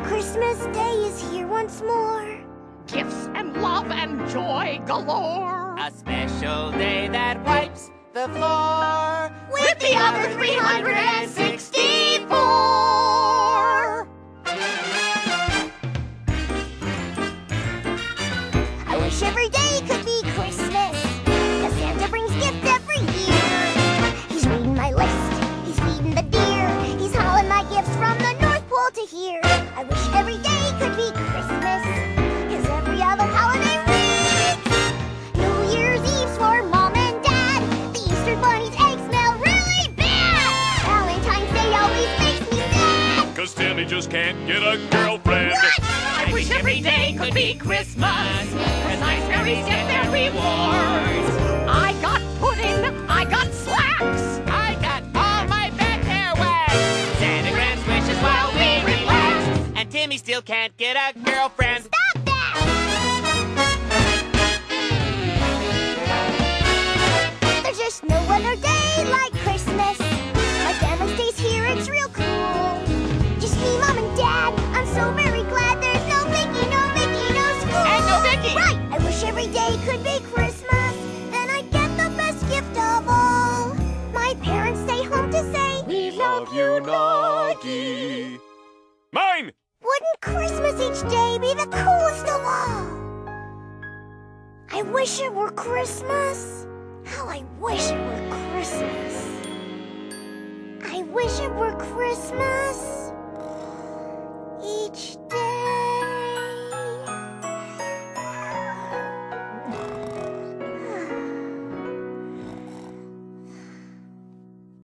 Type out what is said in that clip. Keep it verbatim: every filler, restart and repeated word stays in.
Christmas Day is here once more. Gifts and love and joy galore. A special day that wipes the floor With the other three hundred sixty-four. I wish every day could be Christmas, 'cause Santa brings gifts every year. He's reading my list, he's feeding the deer, he's hauling my gifts from the North Pole to here. I wish every day could be Christmas, 'cause every other holiday reeks. New Year's Eve's for Mom and Dad, the Easter Bunny's eggs smell really bad. Valentine's Day always makes me sad, 'cause Timmy just can't get a girlfriend. What? I wish every day could be Christmas, 'cause nice fairies get their rewards. I got pudding, I got slacks, I got all my back hair waxed. Santa grants wishes while we relax, and Timmy still can't get a girlfriend. Stop that! There's just no other day like Christmas. My family stays here, it's real cool. Just me, Mom, and Dad. I'm so very glad there's no Mickey, no Mickey, no school. And no Mickey! Right! I wish every day could be Christmas. Then I'd get the best gift of all. My parents stay home to say, We love you, Noggy. Mine! wouldn't Christmas each day be the coolest of all? I wish it were Christmas. How I wish it were Christmas. I wish it were Christmas.